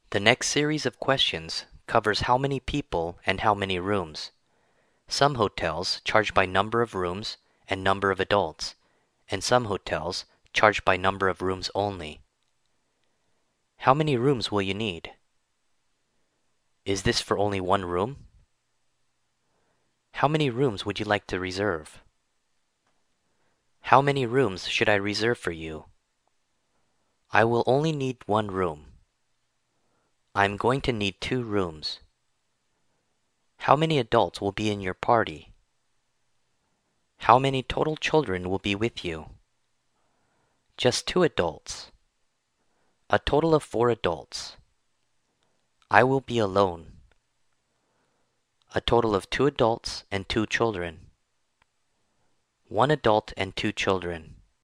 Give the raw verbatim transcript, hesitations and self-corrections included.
The next series of questions covers how many people and how many rooms. Some hotels charge by number of rooms and number of adults, and some hotels charge by number of rooms only. How many rooms will you need? Is this for only one room? How many rooms would you like to reserve? How many rooms should I reserve for you? I will only need one room. I'm going to need two rooms. How many adults will be in your party? How many total children will be with you? Just two adults. A total of four adults. I will be alone. A total of two adults and two children. One adult and two children.